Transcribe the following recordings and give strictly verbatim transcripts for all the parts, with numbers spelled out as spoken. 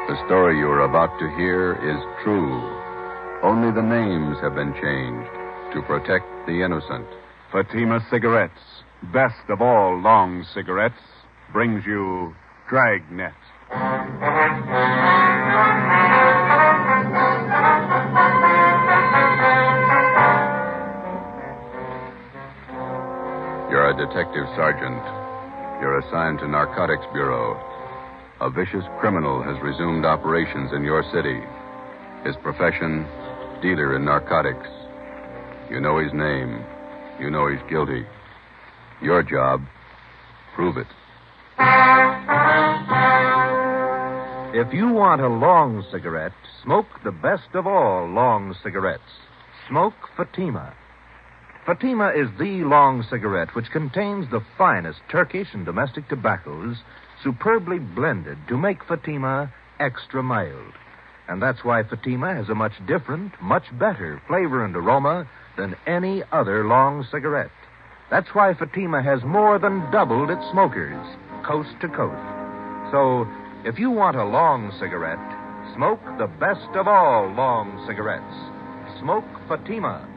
The story you are about to hear is true. Only the names have been changed to protect the innocent. Fatima Cigarettes, best of all long cigarettes, brings you Dragnet. You're a detective sergeant. You're assigned to Narcotics Bureau. A vicious criminal has resumed operations in your city. His profession, dealer in narcotics. You know his name. You know he's guilty. Your job, prove it. If you want a long cigarette, smoke the best of all long cigarettes. Smoke Fatima. Fatima is the long cigarette which contains the finest Turkish and domestic tobaccos superbly blended to make Fatima extra mild. And that's why Fatima has a much different, much better flavor and aroma than any other long cigarette. That's why Fatima has more than doubled its smokers, coast to coast. So, if you want a long cigarette, smoke the best of all long cigarettes. Smoke Fatima.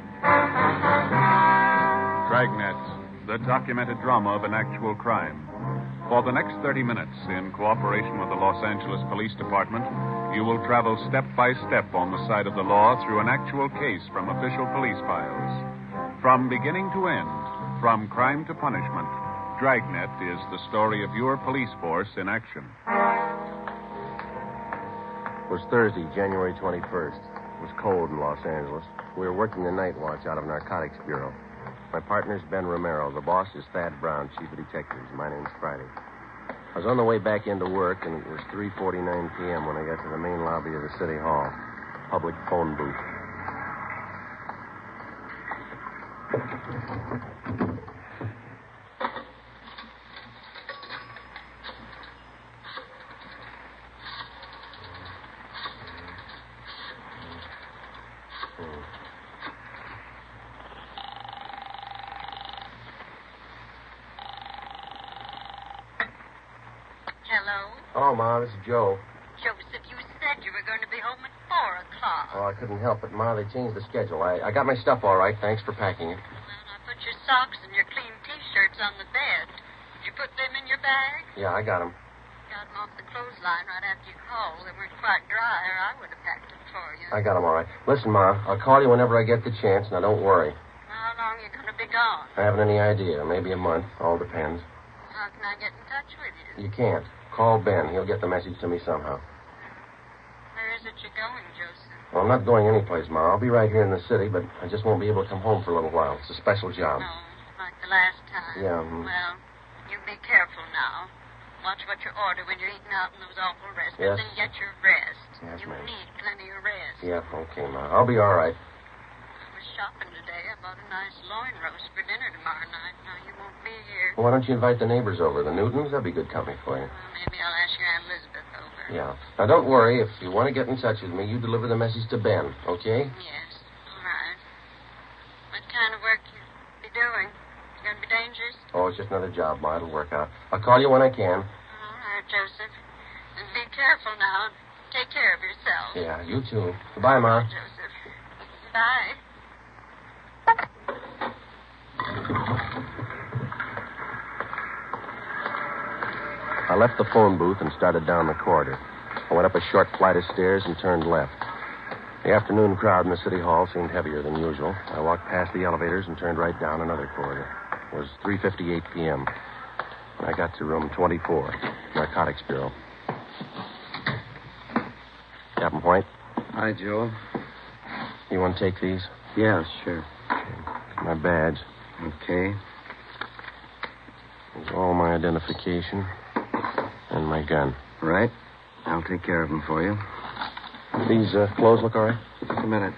Dragnet, the documented drama of an actual crime. For the next thirty minutes, in cooperation with the Los Angeles Police Department, you will travel step by step on the side of the law through an actual case from official police files. From beginning to end, from crime to punishment, Dragnet is the story of your police force in action. It was Thursday, January twenty-first. It was cold in Los Angeles. We were working the night watch out of Narcotics Bureau. My partner's Ben Romero. The boss is Thad Brown, chief of detectives. My name's Friday. I was on the way back into work, and it was three forty-nine p.m. when I got to the main lobby of the city hall. Public phone booth. Hello? Oh, Ma, this is Joe. Joseph, you said you were going to be home at four o'clock. Oh, I couldn't help it, Ma. They changed the schedule. I, I got my stuff all right. Thanks for packing it. Well, I put your socks and your clean T-shirts on the bed. Did you put them in your bag? Yeah, I got them. Got them off the clothesline right after you called. They weren't quite dry, or I would have packed them for you. I got them all right. Listen, Ma, I'll call you whenever I get the chance. Now, don't worry. How long are you going to be gone? I haven't any idea. Maybe a month. All depends. How can I get in touch with you? You can't. Call Ben. He'll get the message to me somehow. Where is it you're going, Joseph? Well, I'm not going anyplace, Ma. I'll be right here in the city, but I just won't be able to come home for a little while. It's a special job. No, like the last time. Yeah. Mm. Well, you be careful now. Watch what you order when you're eating out in those awful restaurants, Yes. and get your rest. Yes, you ma'am. need plenty of rest. Yeah, okay, Ma. I'll be all right. I was shopping today. I bought a nice loin roast for dinner tomorrow night. Now, you won't be here. Well, why don't you invite the neighbors over? The Newtons? That'd be good company for you. Well, maybe I'll ask your Aunt Elizabeth over. Yeah. Now, don't worry. If you want to get in touch with me, you deliver the message to Ben, okay? Yes, all right. What kind of work you be doing? You going to be dangerous? Oh, it's just another job, Ma. It'll work out. I'll call you when I can. All right, Joseph. And be careful now. Take care of yourself. Yeah, you too. Goodbye, Ma. Joseph. Bye. I left the phone booth and started down the corridor. I went up a short flight of stairs and turned left. The afternoon crowd in the city hall seemed heavier than usual. I walked past the elevators and turned right down another corridor. It was three fifty-eight p.m. when I got to room twenty-four, Narcotics Bureau. Captain White, Hi, Joe. you want to take these? Yeah, sure. My badge. Okay. There's all my identification and my gun. Right. I'll take care of them for you. These uh, clothes look all right? Just a minute.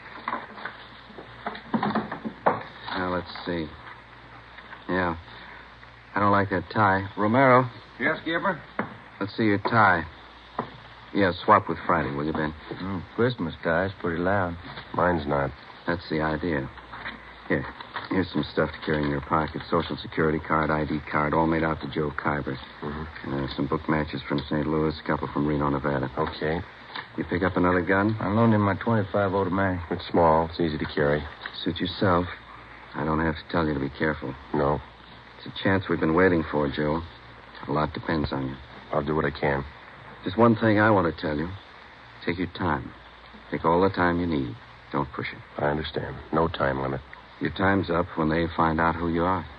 Now, let's see. Yeah. I don't like that tie. Romero, Yes, Gibber? let's see your tie. Yeah, swap with Friday, will you, Ben? Mm, Christmas tie's pretty loud. Mine's not. That's the idea. Here. Here's some stuff to carry in your pocket. Social Security card, I D card, all made out to Joe Kybert. Mm-hmm. Uh, some book matches from Saint Louis, a couple from Reno, Nevada. Okay. You pick up another gun? I loaned him my twenty-five automatic. It's small. It's easy to carry. Suit yourself. I don't have to tell you to be careful. No. It's a chance we've been waiting for, Joe. A lot depends on you. I'll do what I can. Just one thing I want to tell you. Take your time. Take all the time you need. Don't push it. I understand. No time limit. Your time's up when they find out who you are.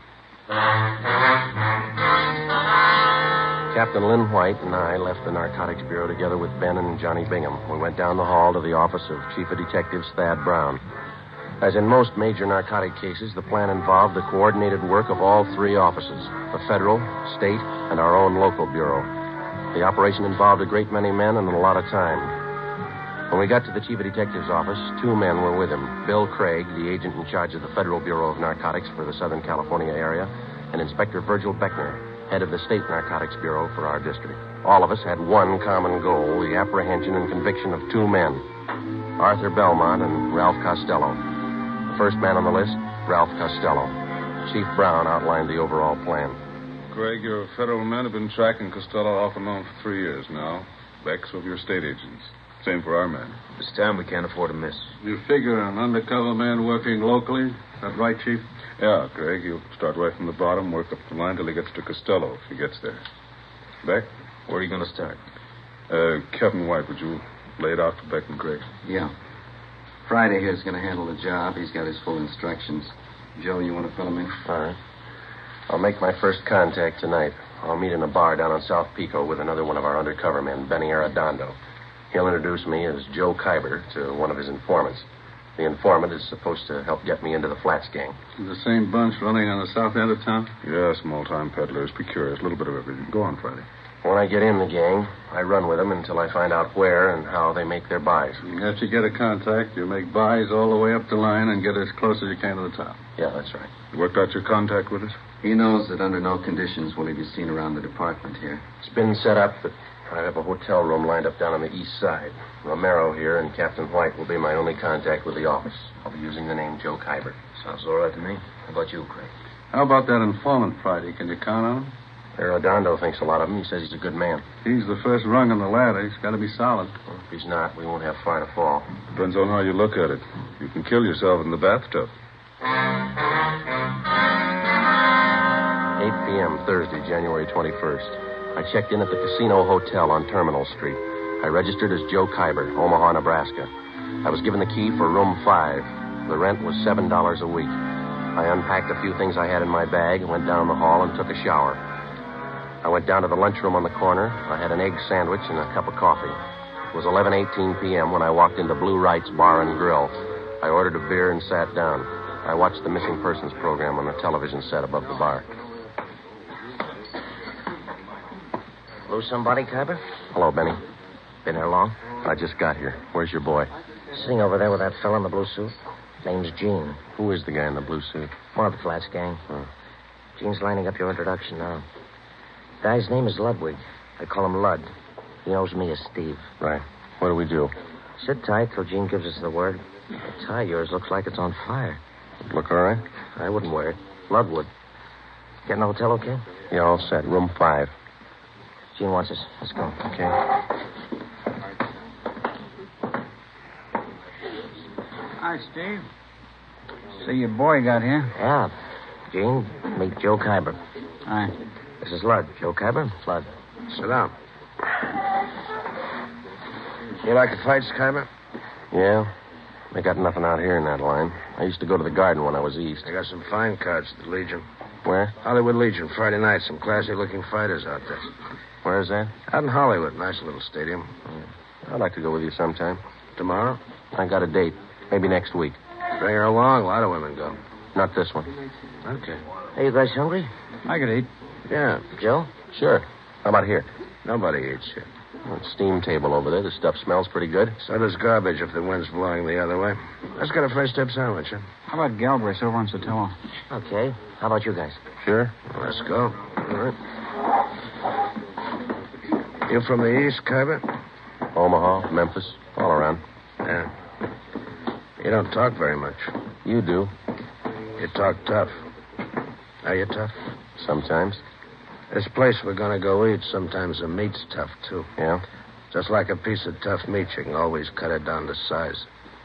Captain Lynn White and I left the Narcotics Bureau together with Ben and Johnny Bingham. We went down the hall to the office of Chief of Detectives Thad Brown. As in most major narcotic cases, the plan involved the coordinated work of all three offices, the federal, state, and our own local bureau. The operation involved a great many men and a lot of time. When we got to the Chief of Detectives office, two men were with him. Bill Craig, the agent in charge of the Federal Bureau of Narcotics for the Southern California area, and Inspector Virgil Beckner, head of the State Narcotics Bureau for our district. All of us had one common goal, the apprehension and conviction of two men, Arthur Belmont and Ralph Costello. The first man on the list, Ralph Costello. Chief Brown outlined the overall plan. Craig, your federal men have been tracking Costello off and on for three years now. Beck's of your state agents. Same for our men. This time we can't afford to miss. You figure an undercover man working locally? Is that right, Chief? Yeah, Craig. He'll start right from the bottom, work up the line till he gets to Costello, if he gets there. Beck? Where are you going to start? Uh, Captain White, would you lay it out for Beck and Craig? Yeah. Friday here's going to handle the job. He's got his full instructions. Joe, you want to fill him in? All right. I'll make my first contact tonight. I'll meet in a bar down on South Pico with another one of our undercover men, Benny Arredondo. He'll introduce me as Joe Kyber to one of his informants. The informant is supposed to help get me into the Flats gang. The same bunch running on the south end of town? Yeah, small-time peddlers, precurious, a little bit of everything. Go on, Friday. When I get in the gang, I run with them until I find out where and how they make their buys. After you get a contact, you make buys all the way up the line and get as close as you can to the top. Yeah, that's right. You worked out your contact with us? He knows that under no conditions will he be seen around the department here. It's been set up that I have a hotel room lined up down on the east side. Romero here and Captain White will be my only contact with the office. I'll be using the name Joe Kyber. Sounds all right to me. How about you, Craig? How about that informant, Friday? Can you count on him? Arredondo thinks a lot of him. He says he's a good man. He's the first rung on the ladder. He's got to be solid. Well, if he's not, we won't have far to fall. Depends on how you look at it. You can kill yourself in the bathtub. eight p.m. Thursday, January twenty-first. I checked in at the Casino Hotel on Terminal Street. I registered as Joe Kyber, Omaha, Nebraska. I was given the key for room five. The rent was seven dollars a week. I unpacked a few things I had in my bag, went down the hall, and took a shower. I went down to the lunchroom on the corner. I had an egg sandwich and a cup of coffee. It was eleven eighteen p.m. when I walked into Blue Wright's Bar and Grill. I ordered a beer and sat down. I watched the missing persons program on the television set above the bar. Lose somebody, Kyber? Hello, Benny. Been here long? I just got here. Where's your boy? Sitting over there with that fella in the blue suit. Name's Gene. Who is the guy in the blue suit? One of the Flats gang. Oh. Gene's lining up your introduction now. Guy's name is Ludwig. I call him Lud. He knows me as Steve. Right. What do we do? Sit tight till Gene gives us the word. The tie of yours looks like it's on fire. Look all right? I wouldn't wear it. Lud would. Get in the hotel okay? Yeah, all set. Room five. Gene wants us. Let's go. Okay. Hi, Steve. See your boy got here. Yeah. Gene, meet Joe Kyber. Hi. This is Lud. Joe Kyber, Lud. Sit down. You like the fights, Kyber? Yeah. They got nothing out here in that line. I used to go to the Garden when I was east. I got some fine cards at the Legion. Where? Hollywood Legion, Friday night. Some classy-looking fighters out there. Where is that? Out in Hollywood. Nice little stadium. I'd like to go with you sometime. Tomorrow? I got a date. Maybe next week. Bring her along. A lot of women go. Not this one. Okay. Hey, you guys hungry? I could eat. Yeah. Joe? Sure. How about here? Nobody eats here. Well, steam table over there. The stuff smells pretty good. So does garbage if the wind's blowing the other way. Let's get a first dip sandwich, huh? How about Galbraith over on Sotelo? Okay. How about you guys? Sure. Well, let's go. All right. You from the east, Kyber? Omaha, Memphis, all around. Yeah. You don't talk very much. You do. You talk tough. Are you tough? Sometimes. This place we're going to go eat, sometimes the meat's tough, too. Yeah? Just like a piece of tough meat, you can always cut it down to size.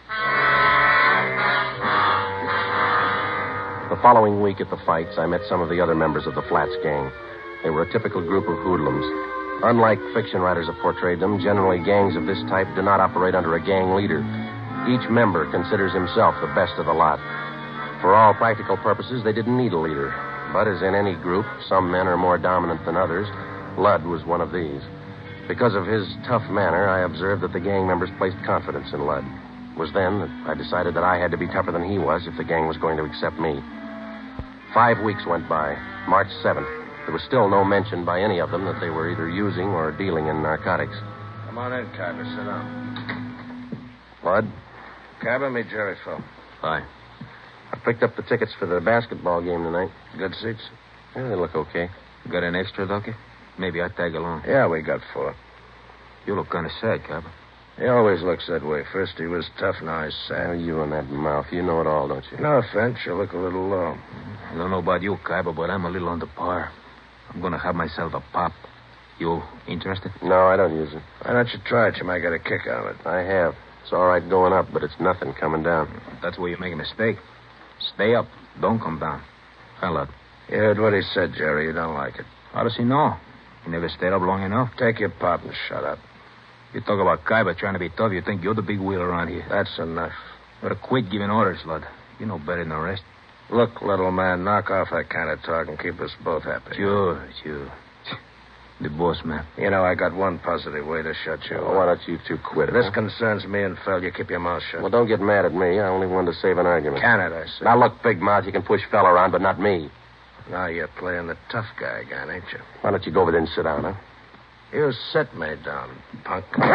The following week at the fights, I met some of the other members of the Flats gang. They were a typical group of hoodlums. Unlike fiction writers have portrayed them, generally gangs of this type do not operate under a gang leader. Each member considers himself the best of the lot. For all practical purposes, they didn't need a leader. But as in any group, some men are more dominant than others. Lud was one of these. Because of his tough manner, I observed that the gang members placed confidence in Lud. It was then that I decided that I had to be tougher than he was if the gang was going to accept me. Five weeks went by. March seventh. There was still no mention by any of them that they were either using or dealing in narcotics. Come on in, Cabba. Sit down. Lud? Cabba, meet Jerry Phil. Hi. I picked up the tickets for the basketball game tonight. Good seats? Yeah, they look okay. Got an extra, Ducky? Maybe I'd tag along. Yeah, we got four. You look kind of sad, Cabba. He always looks that way. First he was tough, now he's sad. Oh, you and that mouth. You know it all, don't you? No offense. You look a little low. I don't know about you, Cabba, but I'm a little under par. I'm going to have myself a pop. You interested? No, I don't use it. Why don't you try it? You might get a kick out of it. I have. It's all right going up, but it's nothing coming down. That's where you make a mistake. Stay up. Don't come down. Fella. You heard what he said, Jerry. You don't like it. How does he know? He never stayed up long enough. Take your pop and shut up. You talk about Kaiba trying to be tough. You think you're the big wheel around here. That's enough. Better quit giving orders, Lud. You know better than the rest. Look, little man, knock off that kind of talk and keep us both happy. Sure, sure. The boss, man. You know, I got one positive way to shut you well, why don't you two quit it? This huh? concerns me and Phil. You keep your mouth shut. Well, don't get mad at me. I only wanted to save an argument. Can it, I say. Now, look, Big Mouth, you can push Phil around, but not me. Now you're playing the tough guy again, ain't you? Why don't you go over there and sit down, huh? You sit me down, punk. All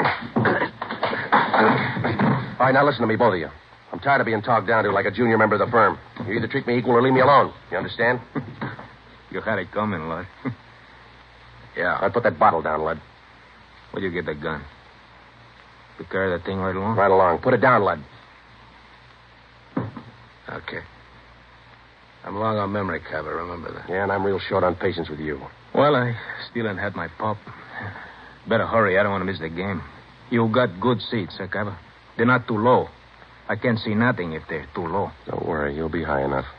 right, now listen to me, both of you. I'm tired of being talked down to like a junior member of the firm. You either treat me equal or leave me alone. You understand? You had it coming, Lud. Yeah. I'll put that bottle down, Lud. Where'd you get the gun? You carry that thing right along? Right along. Put it down, Lud. Okay. I'm long on memory, Cabba. Remember that. Yeah, and I'm real short on patience with you. Well, I still ain't had my pop. Better hurry. I don't want to miss the game. You got good seats, huh, Cabba? They're not too low. I can't see nothing if they're too low. Don't worry. You'll be high enough.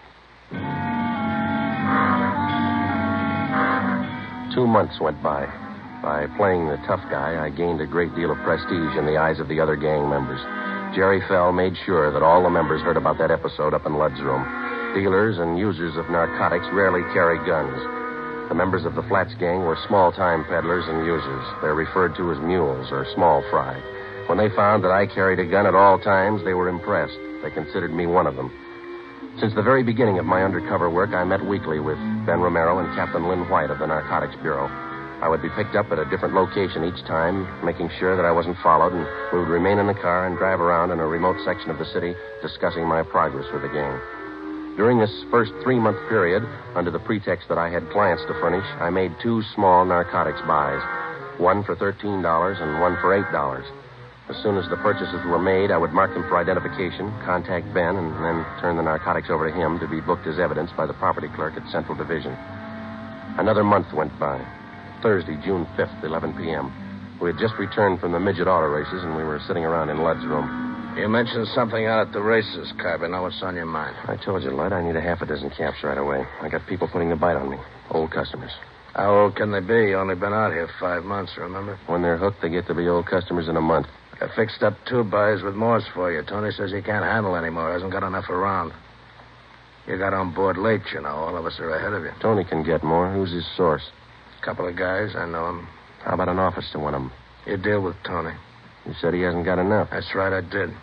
Two months went by. By playing the tough guy, I gained a great deal of prestige in the eyes of the other gang members. Jerry Fell made sure that all the members heard about that episode up in Lud's room. Dealers and users of narcotics rarely carry guns. The members of the Flats gang were small-time peddlers and users. They're referred to as mules or small fry. When they found that I carried a gun at all times, they were impressed. They considered me one of them. Since the very beginning of my undercover work, I met weekly with Ben Romero and Captain Lynn White of the Narcotics Bureau. I would be picked up at a different location each time, making sure that I wasn't followed, and we would remain in the car and drive around in a remote section of the city, discussing my progress with the gang. During this first three-month period, under the pretext that I had clients to furnish, I made two small narcotics buys, one for thirteen dollars and one for eight dollars. As soon as the purchases were made, I would mark them for identification, contact Ben, and then turn the narcotics over to him to be booked as evidence by the property clerk at Central Division. Another month went by. Thursday, June fifth, eleven p.m. We had just returned from the midget auto races, and we were sitting around in Lud's room. You mentioned something out at the races, Carver. Now what's on your mind? I told you, Lud, I need a half a dozen caps right away. I got people putting the bite on me. Old customers. How old can they be? You only been out here five months, remember? When they're hooked, they get to be old customers in a month. I fixed up two buys with Morse for you. Tony says he can't handle anymore. Hasn't got enough around. You got on board late, you know. All of us are ahead of you. Tony can get more. Who's his source? A couple of guys. I know him. How about an office to one of them? You deal with Tony. You said he hasn't got enough. That's right, I did.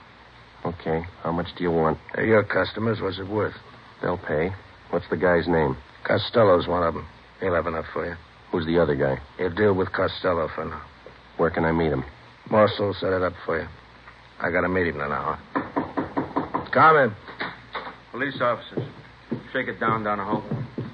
Okay. How much do you want? They're your customers. What's it worth? They'll pay. What's the guy's name? Costello's one of them. He'll have enough for you. Who's the other guy? You deal with Costello for now. Where can I meet him? Morse will set it up for you. I got to meet him in an hour. Come in. Police officers. Shake it down, Donahoe.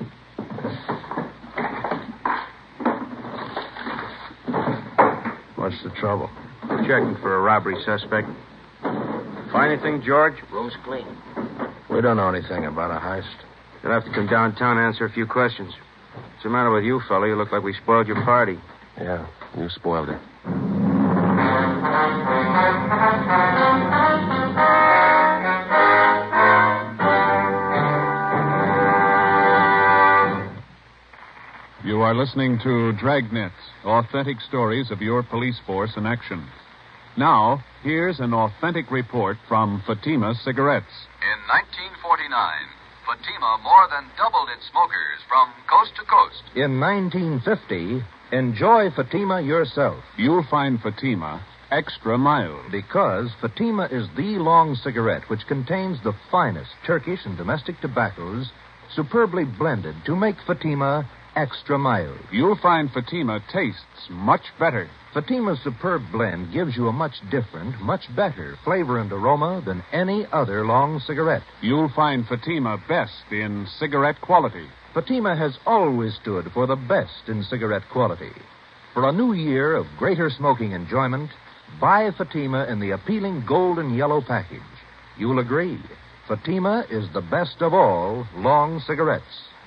What's the trouble? We're checking for a robbery suspect. Find anything, George? Room's clean. We don't know anything about a heist. You'll have to come downtown and answer a few questions. What's the matter with you, fella? You look like we spoiled your party. Yeah, you spoiled it. You are listening to Dragnet, authentic stories of your police force in action. Now, here's an authentic report from Fatima Cigarettes. In nineteen forty-nine, Fatima more than doubled its smokers from coast to coast. In nineteen fifty, enjoy Fatima yourself. You'll find Fatima extra mild. Because Fatima is the long cigarette which contains the finest Turkish and domestic tobaccos superbly blended to make Fatima extra mild. You'll find Fatima tastes much better. Fatima's superb blend gives you a much different, much better flavor and aroma than any other long cigarette. You'll find Fatima best in cigarette quality. Fatima has always stood for the best in cigarette quality. For a new year of greater smoking enjoyment, buy Fatima in the appealing gold and yellow package. You'll agree, Fatima is the best of all long cigarettes.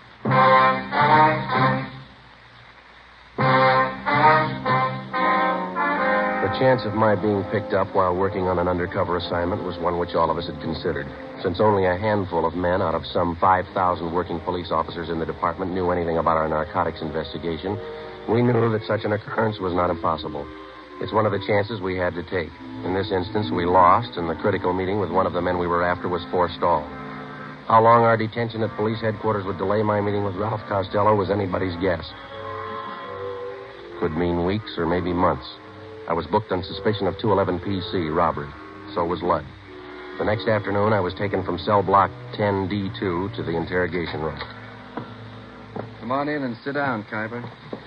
The chance of my being picked up while working on an undercover assignment was one which all of us had considered. Since only a handful of men out of some five thousand working police officers in the department knew anything about our narcotics investigation, we knew that such an occurrence was not impossible. It's one of the chances we had to take. In this instance, we lost, and the critical meeting with one of the men we were after was forestalled. How long our detention at police headquarters would delay my meeting with Ralph Costello was anybody's guess. Could mean weeks or maybe months. I was booked on suspicion of two eleven P C, robbery. So was Ludd. The next afternoon, I was taken from cell block ten D two to the interrogation room. Come on in and sit down, Khyber.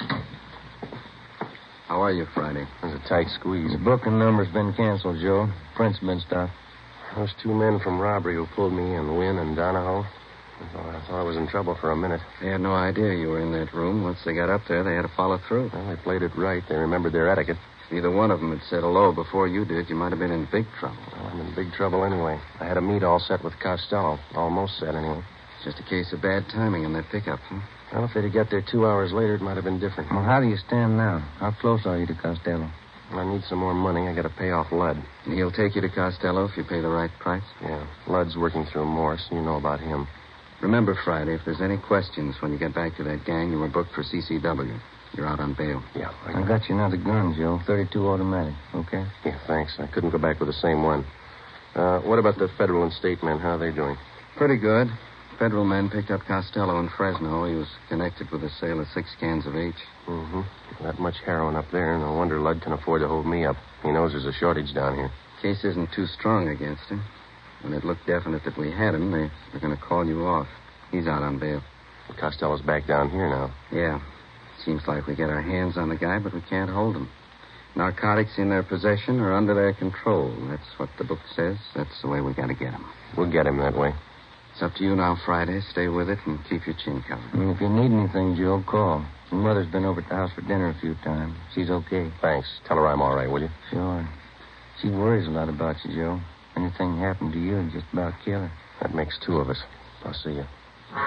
How are you, Friday? There's a tight squeeze. The booking number's been canceled, Joe. Print's been stopped. Those two men from robbery who pulled me in, Wynn and Donahoe, I thought, I thought I was in trouble for a minute. They had no idea you were in that room. Once they got up there, they had to follow through. Well, they played it right. They remembered their etiquette. If either one of them had said hello before you did, you might have been in big trouble. Well, I'm in big trouble anyway. I had a meet all set with Costello. Almost set, anyway. It's just a case of bad timing on that pickup, huh? Well, if they'd have got there two hours later, it might have been different. Well, how do you stand now? How close are you to Costello? Well, I need some more money. I got to pay off Ludd. And he'll take you to Costello if you pay the right price? Yeah. Ludd's working through Morse. You know about him. Remember, Friday, if there's any questions when you get back to that gang, you were booked for C C W. You're out on bail. Yeah. I got, I got you another gun, Joe. thirty-two automatic. Okay? Yeah, thanks. I couldn't go back with the same one. Uh, what about the federal and state men? How are they doing? Pretty good. Federal men picked up Costello in Fresno. He was connected with the sale of six cans of H. Mm-hmm. That much heroin up there. No wonder Ludd can afford to hold me up. He knows there's a shortage down here. Case isn't too strong against him. When it looked definite that we had him, they were going to call you off. He's out on bail. Costello's back down here now. Yeah. Seems like we get our hands on the guy, but we can't hold him. Narcotics in their possession or under their control. That's what the book says. That's the way we got to get him. We'll get him that way. It's up to you now, Friday. Stay with it and keep your chin covered. And if you need anything, Joe, call. Your mother's been over at the house for dinner a few times. She's okay. Thanks. Tell her I'm all right, will you? Sure. She worries a lot about you, Joe. Anything happened to you, it'd just about kill her. That makes two of us. I'll see you.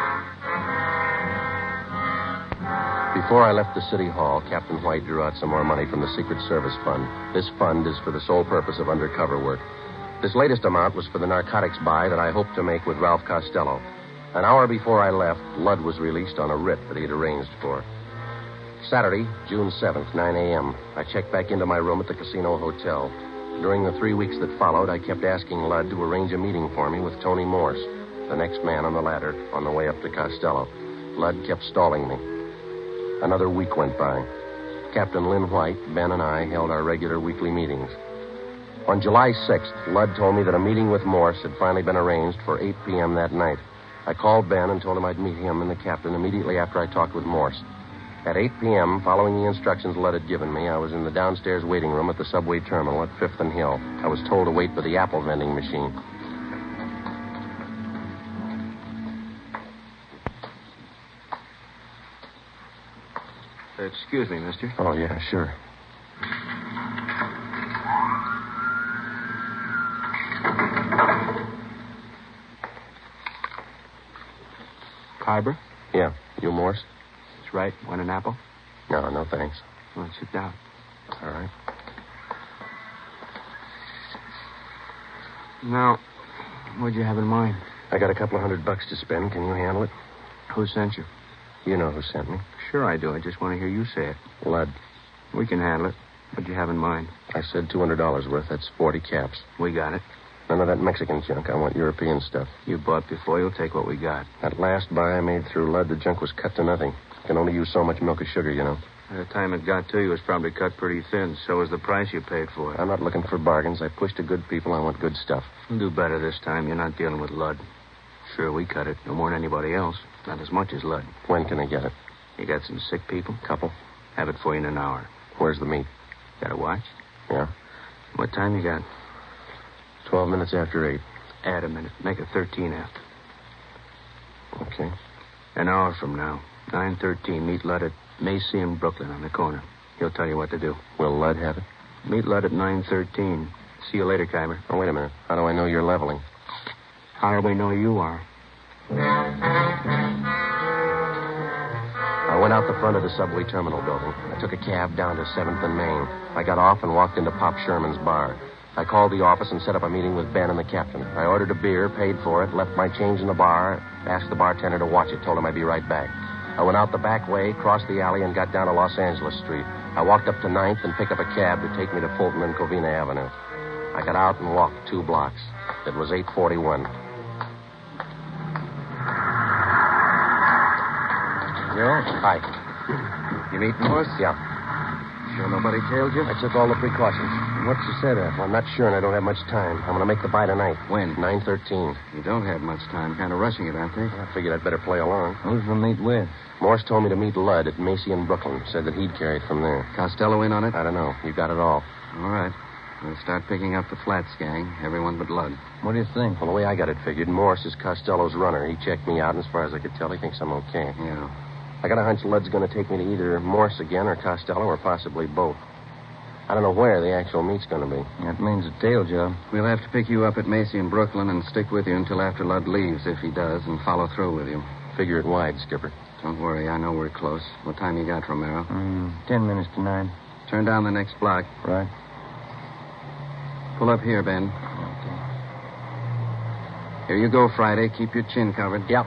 Before I left the city hall, Captain White drew out some more money from the Secret Service Fund. This fund is for the sole purpose of undercover work. This latest amount was for the narcotics buy that I hoped to make with Ralph Costello. An hour before I left, Ludd was released on a writ that he had arranged for. Saturday, June seventh, nine a.m., I checked back into my room at the Casino Hotel. During the three weeks that followed, I kept asking Ludd to arrange a meeting for me with Tony Morse, the next man on the ladder, on the way up to Costello. Ludd kept stalling me. Another week went by. Captain Lynn White, Ben, and I held our regular weekly meetings. On July sixth, Ludd told me that a meeting with Morse had finally been arranged for eight p.m. that night. I called Ben and told him I'd meet him and the captain immediately after I talked with Morse. At eight p.m., following the instructions Ludd had given me, I was in the downstairs waiting room at the subway terminal at Fifth and Hill. I was told to wait for the apple vending machine. Excuse me, mister. Oh, yeah, sure. Khyber? Yeah. You Morse? That's right. Want an apple? No, no thanks. Well, sit down. All right. Now, what'd you have in mind? I got a couple of hundred bucks to spend. Can you handle it? Who sent you? You know who sent me. Sure I do. I just want to hear you say it. Lud. We can handle it. What'd you have in mind? I said two hundred dollars worth. That's forty caps. We got it. None of that Mexican junk. I want European stuff. You bought before. You'll take what we got. That last buy I made through Lud, the junk was cut to nothing. Can only use so much milk of sugar, you know. By the time it got to you, it was probably cut pretty thin. So was the price you paid for it. I'm not looking for bargains. I push to good people. I want good stuff. You'll do better this time. You're not dealing with Lud. Sure, we cut it. No more than anybody else. Not as much as Lud. When can I get it? You got some sick people? Couple. Have it for you in an hour. Where's the meat? Got a watch? Yeah. What time you got? Twelve minutes after eight. Add a minute. Make it thirteen after. Okay. An hour from now. nine thirteen. Meet Lud at Macy and Brooklyn on the corner. He'll tell you what to do. Will Lud have it? Meet Lud at nine thirteen. See you later, Kyber. Oh, wait a minute. How do I know you're leveling? How do we know you are? I went out the front of the subway terminal building. I took a cab down to seventh and Main. I got off and walked into Pop Sherman's bar. I called the office and set up a meeting with Ben and the captain. I ordered a beer, paid for it, left my change in the bar, asked the bartender to watch it, told him I'd be right back. I went out the back way, crossed the alley, and got down to Los Angeles Street. I walked up to ninth and picked up a cab to take me to Fulton and Covina Avenue. I got out and walked two blocks. It was eight forty-one. Joe? Hi. You meet Morse? Yeah. Sure nobody tailed you? I took all the precautions. What's the setup? Well, I'm not sure, and I don't have much time. I'm going to make the buy tonight. When? nine thirteen. You don't have much time. Kind of rushing it, aren't they? I figured I'd better play along. Who's the meet with? Morse told me to meet Lud at Macy in Brooklyn. Said that he'd carry it from there. Costello in on it? I don't know. You got it all. All right. We'll start picking up the Flats gang. Everyone but Lud. What do you think? Well, the way I got it figured, Morse is Costello's runner. He checked me out, and as far as I could tell, he thinks I'm okay. Yeah. I got a hunch Lud's going to take me to either Morse again or Costello or possibly both. I don't know where the actual meet's going to be. That means a tail job. We'll have to pick you up at Macy in Brooklyn and stick with you until after Lud leaves, if he does, and follow through with you. Figure it wide, Skipper. Don't worry. I know we're close. What time you got, Romero? Mm, ten minutes to nine. Turn down the next block. Right. Pull up here, Ben. Okay. Here you go, Friday. Keep your chin covered. Yep.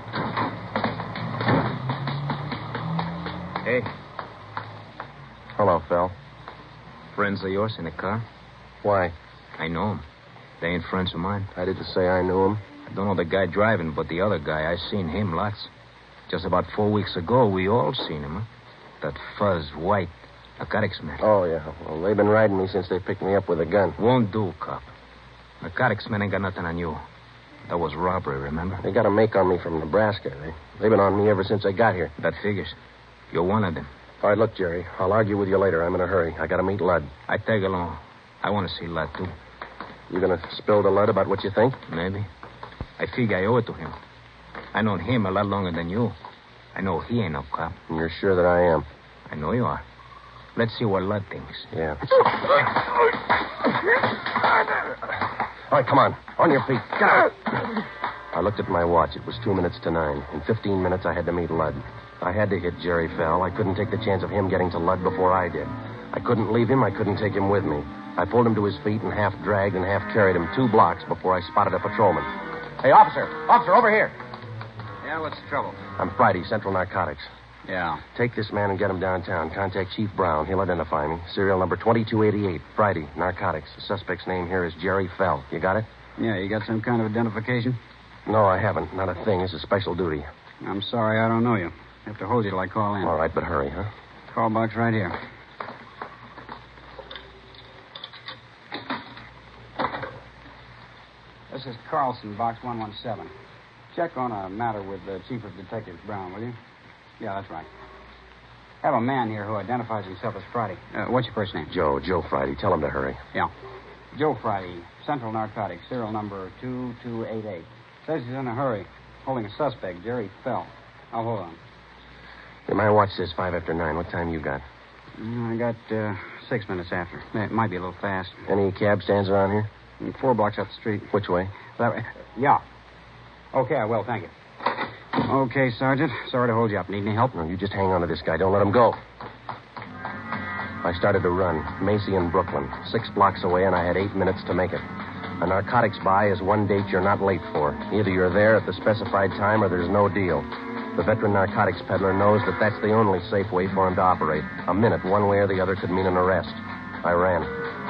Hey, Hello, Phil. friends of yours in the car? Why? I know them. They ain't friends of mine. I didn't say I knew him. I don't know the guy driving, but the other guy, I seen him lots. Just about four weeks ago, we all seen him, huh? That fuzz, white, narcotics man. Oh, yeah. Well, they've been riding me since they picked me up with a gun. Won't do, cop. Narcotics man ain't got nothing on you. That was robbery, remember? They got a make on me from Nebraska. They, they've been on me ever since I got here. That figures. You're one of them. All right, look, Jerry. I'll argue with you later. I'm in a hurry. I got to meet Lud. I tag along. I want to see Lud, too. You going to spill to Lud about what you think? Maybe. I figure I owe it to him. I known him a lot longer than you. I know he ain't no cop. And you're sure that I am? I know you are. Let's see what Lud thinks. Yeah. All right, come on. On your feet. Get out. I looked at my watch. It was two minutes to nine. In fifteen minutes, I had to meet Lud. I had to hit Jerry Fell. I couldn't take the chance of him getting to Lud before I did. I couldn't leave him. I couldn't take him with me. I pulled him to his feet and half dragged and half carried him two blocks before I spotted a patrolman. Hey, officer! Officer, over here! Yeah, what's the trouble? I'm Friday, Central Narcotics. Yeah. Take this man and get him downtown. Contact Chief Brown. He'll identify me. Serial number twenty-two eighty-eight. Friday, Narcotics. The suspect's name here is Jerry Fell. You got it? Yeah, you got some kind of identification? No, I haven't. Not a thing. This is special duty. I'm sorry, I don't know you. I have to hold you till I call in. All right, but hurry, huh? Call box right here. This is Carlson, box one one seven. Check on a matter with the Chief of Detectives, Brown, will you? Yeah, that's right. Have a man here who identifies himself as Friday. Uh, what's your first name? Joe, Joe Friday. Tell him to hurry. Yeah. Joe Friday, Central Narcotics, serial number two two eight eight. Says he's in a hurry, holding a suspect, Jerry Fell. I'll hold on. Hey, my watch says five after nine. What time you got? Mm, I got uh, six minutes after. It might be a little fast. Any cab stands around here? Mm, Four blocks up the street. Which way? That way. Yeah. Okay, I will. Thank you. Okay, Sergeant. Sorry to hold you up. Need any help? No, you just hang on to this guy. Don't let him go. I started to run. Macy in Brooklyn. Six blocks away, and I had eight minutes to make it. A narcotics buy is one date you're not late for. Either you're there at the specified time or there's no deal. The veteran narcotics peddler knows that that's the only safe way for him to operate. A minute, one way or the other, could mean an arrest. I ran.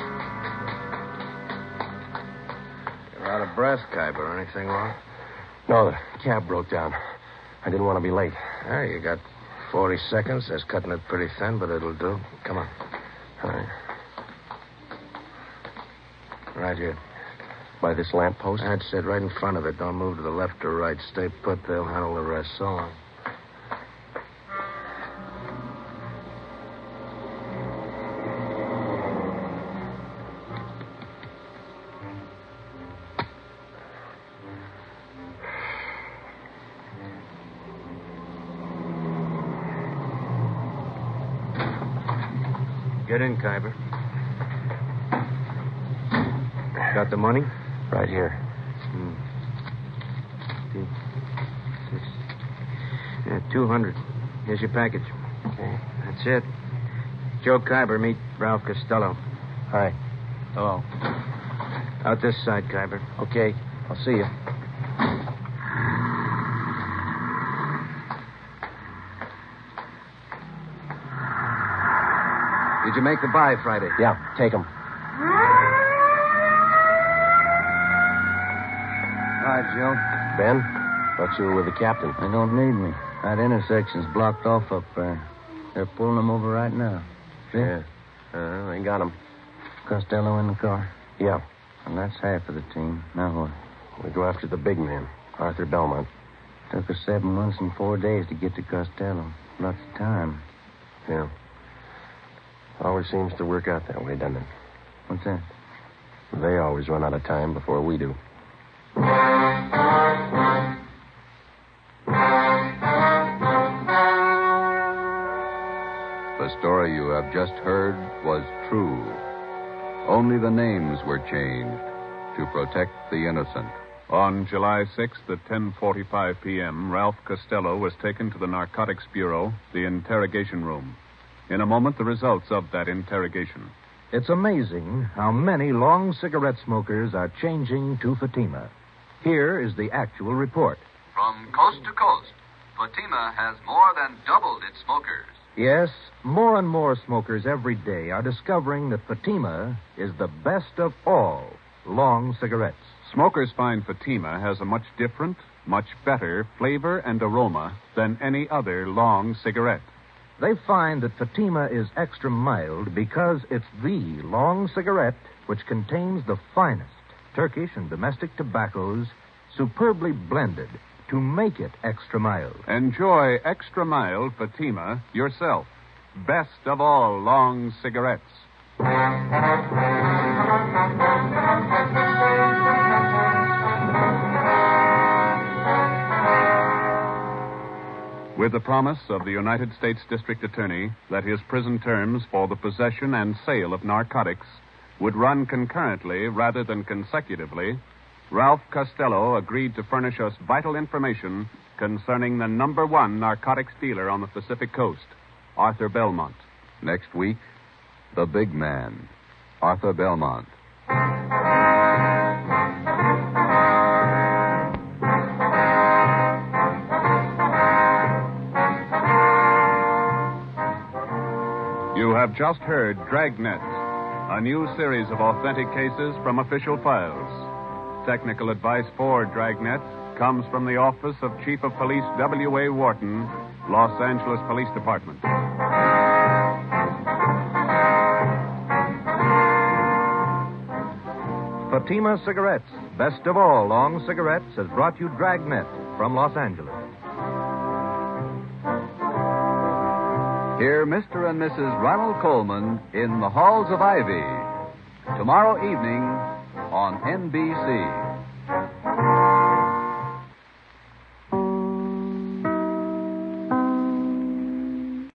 You're out of breath, Khyber. Anything wrong? No, the cab broke down. I didn't want to be late. Yeah, you got forty seconds. That's cutting it pretty thin, but it'll do. Come on. All right. Right here. By this lamppost? That's it, right in front of it. Don't move to the left or right. Stay put. They'll handle the rest. So long. Get in, Khyber. Got the money? Right here. Hmm. Yeah, two hundred. Here's your package. Okay. That's it. Joe Khyber, meet Ralph Costello. Hi. Hello. Out this side, Khyber. Okay. I'll see you. Did you make the buy Friday? Yeah, take him. Hi, Joe. Ben, thought you were with the captain. They don't need me. That intersection's blocked off up there. They're pulling them over right now. See? Yeah. Uh, they got him. Costello in the car? Yeah. And that's half of the team. Now what? We go after the big man, Arthur Belmont. Took us seven months and four days to get to Costello. Lots of time. Yeah. Always seems to work out that way, doesn't it? What's that? They always run out of time before we do. The story you have just heard was true. Only the names were changed to protect the innocent. On July sixth at ten forty-five p.m., Ralph Costello was taken to the Narcotics Bureau, the interrogation room. In a moment, the results of that interrogation. It's amazing how many long cigarette smokers are changing to Fatima. Here is the actual report. From coast to coast, Fatima has more than doubled its smokers. Yes, more and more smokers every day are discovering that Fatima is the best of all long cigarettes. Smokers find Fatima has a much different, much better flavor and aroma than any other long cigarette. They find that Fatima is extra mild because it's the long cigarette which contains the finest Turkish and domestic tobaccos superbly blended to make it extra mild. Enjoy extra mild Fatima yourself. Best of all long cigarettes. With the promise of the United States District Attorney that his prison terms for the possession and sale of narcotics would run concurrently rather than consecutively, Ralph Costello agreed to furnish us vital information concerning the number one narcotics dealer on the Pacific Coast, Arthur Belmont. Next week, the big man, Arthur Belmont. You have just heard Dragnet, a new series of authentic cases from official files. Technical advice for Dragnet comes from the Office of Chief of Police W A. Wharton, Los Angeles Police Department. Fatima Cigarettes, best of all long cigarettes, has brought you Dragnet from Los Angeles. Hear Mister and Missus Ronald Coleman in the Halls of Ivy tomorrow evening on N B C.